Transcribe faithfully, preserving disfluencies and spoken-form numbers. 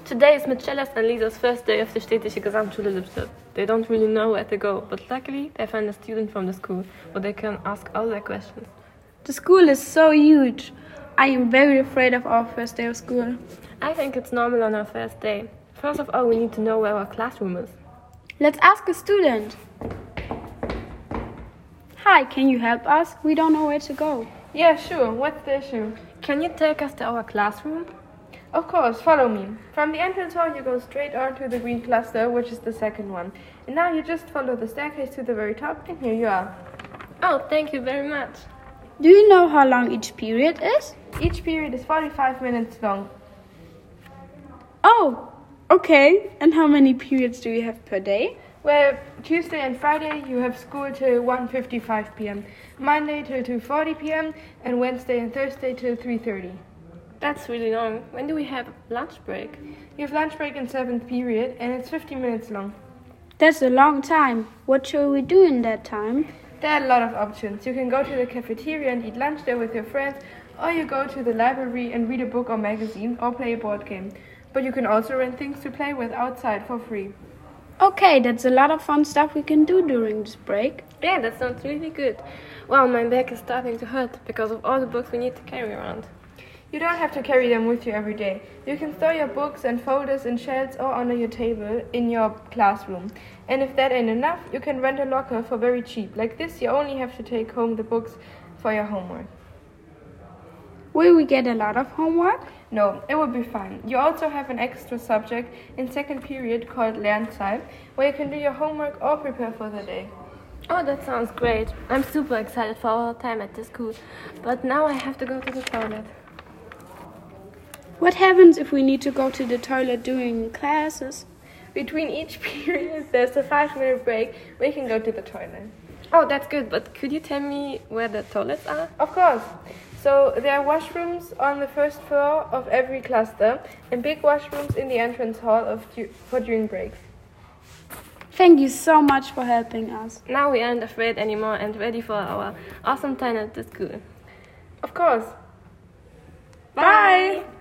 Today is Michela's and Lisa's first day of the Städtische Gesamtschule Lippstadt. They don't really know where to go, but luckily they find a student from the school where they can ask all their questions. The school is so huge. I am very afraid of our first day of school. I think it's normal on our first day. First of all, we need to know where our classroom is. Let's ask a student. Hi, can you help us? We don't know where to go. Yeah, sure. What's the issue? Can you take us to our classroom? Of course, follow me. From the entrance hall, you go straight on to the green cluster, which is the second one. And now you just follow the staircase to the very top, and here you are. Oh, thank you very much. Do you know how long each period is? Each period is forty-five minutes long. Oh, okay. And how many periods do you have per day? Well, Tuesday and Friday you have school till one fifty-five p m, Monday till two forty p m, and Wednesday and Thursday till three thirty. That's really long. When do we have lunch break? You have lunch break in seventh period, and it's fifty minutes long. That's a long time. What shall we do in that time? There are a lot of options. You can go to the cafeteria and eat lunch there with your friends, or you go to the library and read a book or magazine, or play a board game. But you can also rent things to play with outside for free. Okay, that's a lot of fun stuff we can do during this break. Yeah, that sounds really good. Wow, my back is starting to hurt because of all the books we need to carry around. You don't have to carry them with you every day. You can store your books and folders in shelves or under your table in your classroom. And if that ain't enough, you can rent a locker for very cheap. Like this, you only have to take home the books for your homework. Will we get a lot of homework? No, it will be fine. You also have an extra subject in second period called Lernzeit, where you can do your homework or prepare for the day. Oh, that sounds great. I'm super excited for our time at the school. But now I have to go to the toilet. What happens if we need to go to the toilet during classes? Between each period, there's a five-minute break where you can go to the toilet. Oh, that's good. But could you tell me where the toilets are? Of course. So there are washrooms on the first floor of every cluster and big washrooms in the entrance hall of du- for during breaks. Thank you so much for helping us. Now we aren't afraid anymore and ready for our awesome time at the school. Of course. Bye! Bye.